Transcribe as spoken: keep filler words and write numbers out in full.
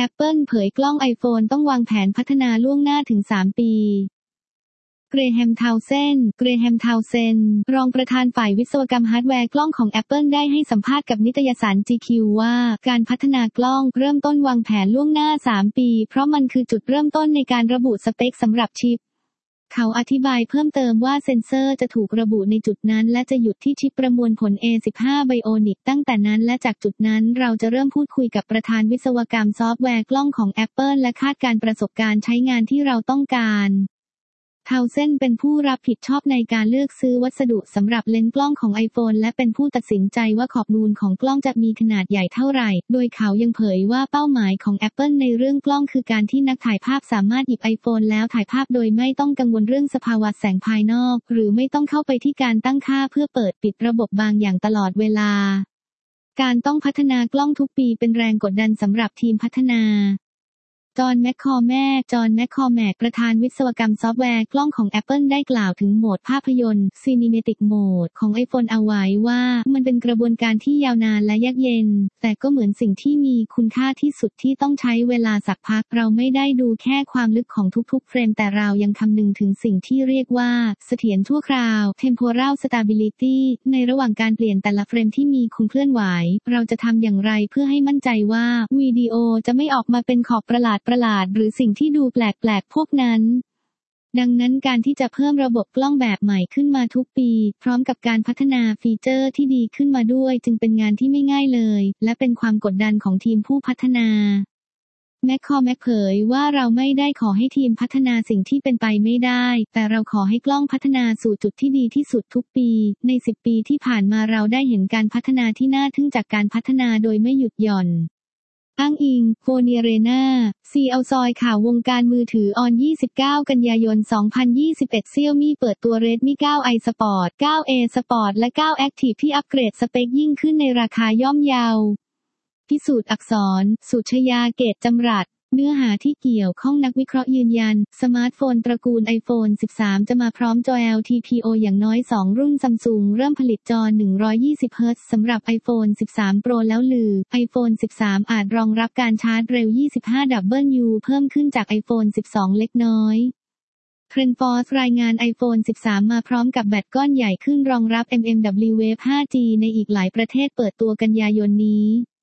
Apple เผยกล้อง iPhone ต้องวางแผนพัฒนาล่วงหน้าถึงสามปีเกรแฮม ทาวเซนด์ เกรแฮม ทาวเซนด์ รองประธานฝ่ายวิศวกรรมฮาร์ดแวร์กล้องของ Apple ได้ให้สัมภาษณ์กับนิตยสาร จี คิว ว่าการพัฒนากล้องเริ่มต้นวางแผนล่วงหน้าสามปีเพราะมันคือจุดเริ่มต้นในการระบุสเปคสำหรับชิปเขาอธิบายเพิ่มเติมว่าเซ็นเซอร์จะถูกระบุในจุดนั้นและจะหยุดที่ชิปประมวลผล เอ สิบห้า Bionic ตั้งแต่นั้นและจากจุดนั้นเราจะเริ่มพูดคุยกับประธานวิศวกรรมซอฟต์แวร์กล้องของ Apple และคาดการณ์ประสบการณ์ใช้งานที่เราต้องการทาวเซนด์เป็นผู้รับผิดชอบในการเลือกซื้อวัสดุสำหรับเลนส์กล้องของ iPhone และเป็นผู้ตัดสินใจว่าขอบนูนของกล้องจะมีขนาดใหญ่เท่าไหร่โดยเขายังเผยว่าเป้าหมายของ Apple ในเรื่องกล้องคือการที่นักถ่ายภาพสามารถหยิบ iPhone แล้วถ่ายภาพโดยไม่ต้องกังวลเรื่องสภาวะแสงภายนอกหรือไม่ต้องเข้าไปที่การตั้งค่าเพื่อเปิดปิดระบบบางอย่างตลอดเวลาการต้องพัฒนากล้องทุกปีเป็นแรงกดดันสำหรับทีมพัฒนาจอห์น แมคคอร์แมก จอห์น แมคคอร์แมก ประธานวิศวกรรมซอฟต์แวร์กล้องของ Apple ได้กล่าวถึงโหมดภาพยนตร์ Cinematic Mode ของ iPhone เอาไว้ว่ามันเป็นกระบวนการที่ยาวนานและยากเย็นแต่ก็เหมือนสิ่งที่มีคุณค่าที่สุดที่ต้องใช้เวลาสักพักเราไม่ได้ดูแค่ความลึกของทุกๆเฟรมแต่เรายังคำนึงถึงสิ่งที่เรียกว่าเสถียรชั่วคราว Temporal Stability ในระหว่างการเปลี่ยนแต่ละเฟรมที่มีคุณเคลื่อนไหวเราจะทำอย่างไรเพื่อให้มั่นใจว่าวิดีโอจะไม่ออกมาเป็นขอบประหลาดประหลาดหรือสิ่งที่ดูแปลกๆพวกนั้นดังนั้นการที่จะเพิ่มระบบกล้องแบบใหม่ขึ้นมาทุกปีพร้อมกับการพัฒนาฟีเจอร์ที่ดีขึ้นมาด้วยจึงเป็นงานที่ไม่ง่ายเลยและเป็นความกดดันของทีมผู้พัฒนาแมคคอร์แมกเผยว่าเราไม่ได้ขอให้ทีมพัฒนาสิ่งที่เป็นไปไม่ได้แต่เราขอให้กล้องพัฒนาสู่จุดที่ดีที่สุดทุกปีในสิบปีที่ผ่านมาเราได้เห็นการพัฒนาที่น่าทึ่งจากการพัฒนาโดยไม่หยุดหย่อนอ้างอิงโฟเนียเรนา ซี แอล ซอยข่าววงการมือถือออนยี่สิบเก้ากันยายนสองพันยี่สิบเอ็ด Xiaomi เปิดตัว Redmi ไนน์ i Sport ไนน์ เอ Sport และ ไนน์ Active ที่อัปเกรดสเปคยิ่งขึ้นในราคาย่อมเยาพิสูจน์อักษรสุชยาเกตจำรัดเนื้อหาที่เกี่ยวข้องนักวิเคราะห์ยืนยันสมาร์ทโฟนตระกูล iPhone สิบสาม จะมาพร้อมจอ แอล ที พี โอ อย่างน้อยสองรุ่น Samsung เริ่มผลิตจอหนึ่งร้อยยี่สิบเฮิร์ตซ์สำหรับ iPhone สิบสาม Pro แล้วลือ iPhone สิบสาม อาจรองรับการชาร์จเร็ว ยี่สิบห้า ดับเบิลยู เพิ่มขึ้นจาก iPhone สิบสอง เล็กน้อย TrendForce รายงาน iPhone สิบสาม มาพร้อมกับแบตก้อนใหญ่ขึ้นรองรับ เอ็ม เอ็ม ดับเบิลยู Wave ไฟว์ จี ในอีกหลายประเทศเปิดตัวกันยายนนี้